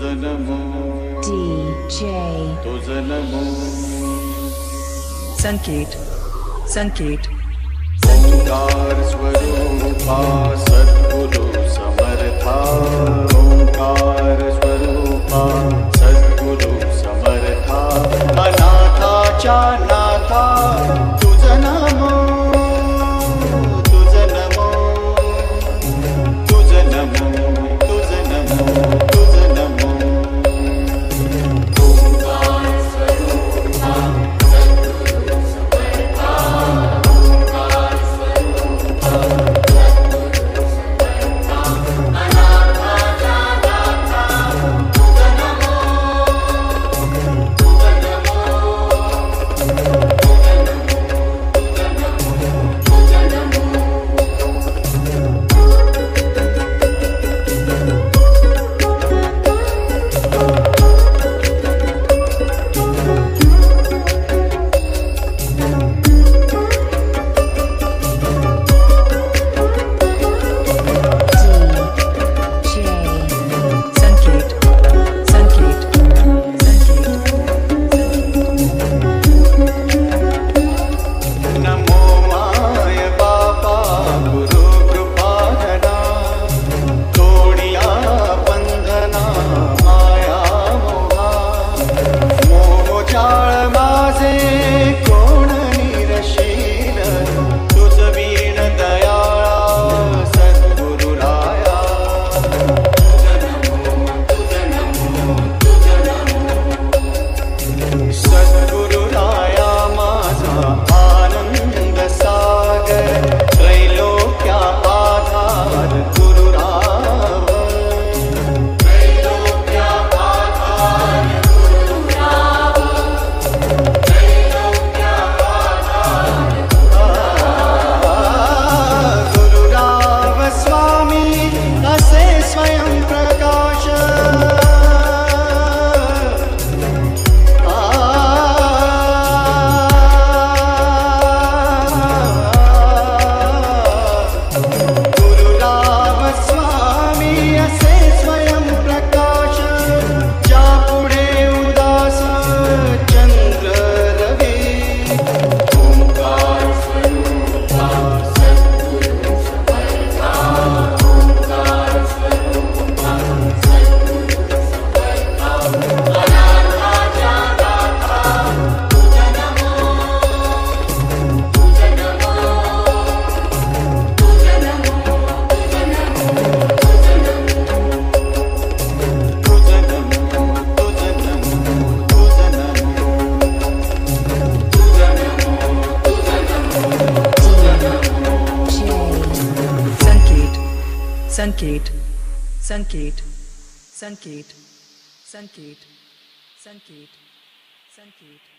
नमो DJ तुझ नमो संकेत संकेत ओंकार स्वरूपा सद्गुरु समर्था ओंकार स्वरूपा सद्गुरु समर्था अनाथाच्या नाथा तुझ नमो तुझ नमो तुझ नमो तुझ नमो तुझ नमो ओंकार स्वरूपा सद्गुरु समर्था ओंकार स्वरूपा सद्गुरु समर्था अनाथाच्या नाथा तुझ नमो तुझ नमो संकेत संकेत संकेत संकेत संकेत संकेत